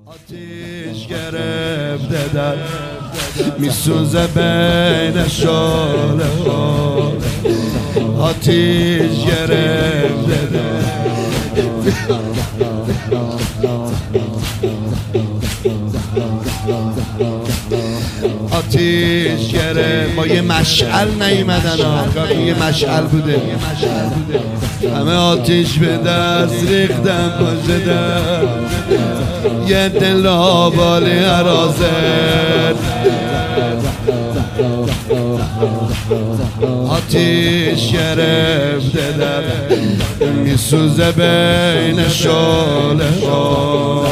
آتیش گرفته در میسوزه بین شعله ها، آتیش گرفته در آتیش گرفت. با یه مشعل نیومدن ها، یه مشعل بوده، همه آتیش به دست ریختن پشت در، یه دل آبالی حرازت، آتیش گرفته در میسوزه بین شعله ها،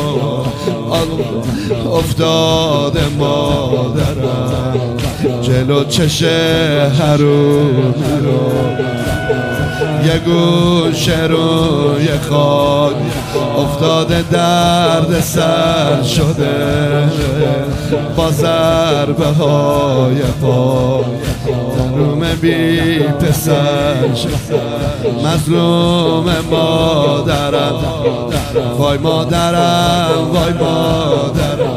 افتاده مادرم جلو چشه حرومی رو، یه گوشه روی خاک افتاده درد سر شده، با ضربه های پا روم بی پسر شده، مظلوم مادرم، وای مادرم، وای مادرم،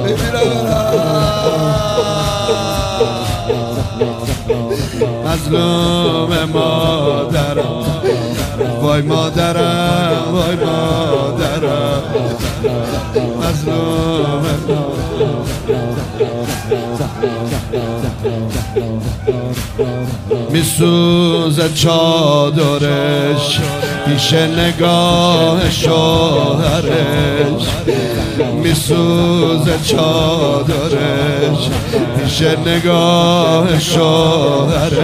مظلوم مادرم، وای مادرم، وای مادرم، مظلوم میسوزه چادرش پیش نگاه شوهرش، میسوزه چادرش پیش نگاه شوهرش،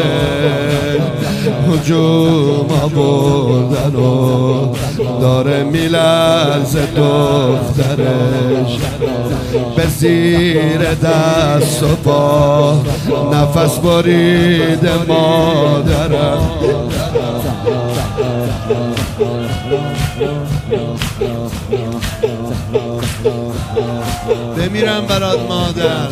هجوم آوردن و داره میلرزه دخترش، به زیر دست و پا نفس بریده مادرم، بمیرم برات مادر،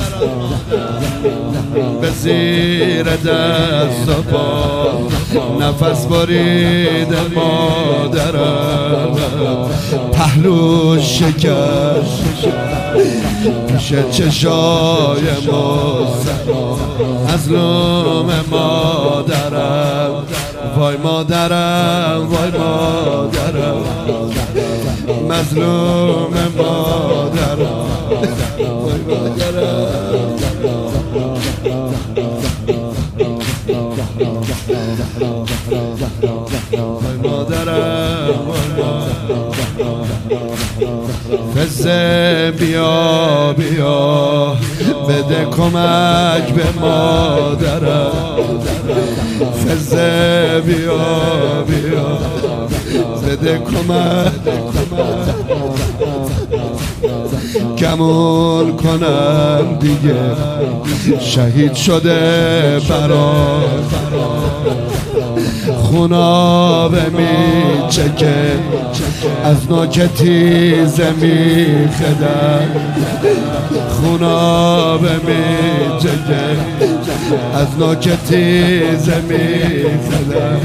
به زیر دست و پا نفس بریده مادرم، پهلو شکست پیش چشای مظلوم مادرم، وای مادرم، وای مادرم، مظلوم مادرم، وای مادرم، وای مادرم، فزه بیا بیا بده کمک به مادرم، فزه بیا بیا بده کمک، گمون کنم دیگه شهید شده برات، خونابه می چکه از نوک تیزه می خدم، خونابه می چکه از نوک تیزه می خدم،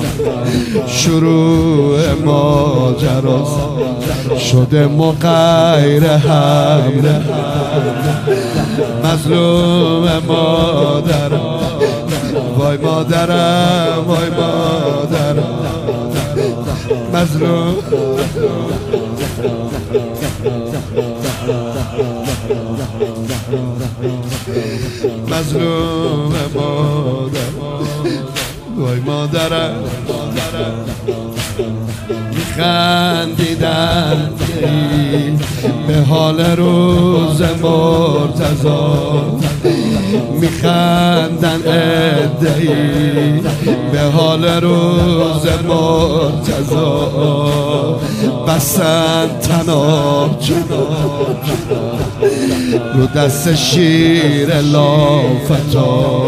شروع ماجراست شده مغیر حمله، مظلوم مادرم، وای مادرم، وای مادرم، مظلوم مظلوم مادرم، وای مادرم، میخندیدن به حال روز مرتضی، میخندن عده‌ای به حال روز مرتضی، بسن تناب رو دست شیر لافتا،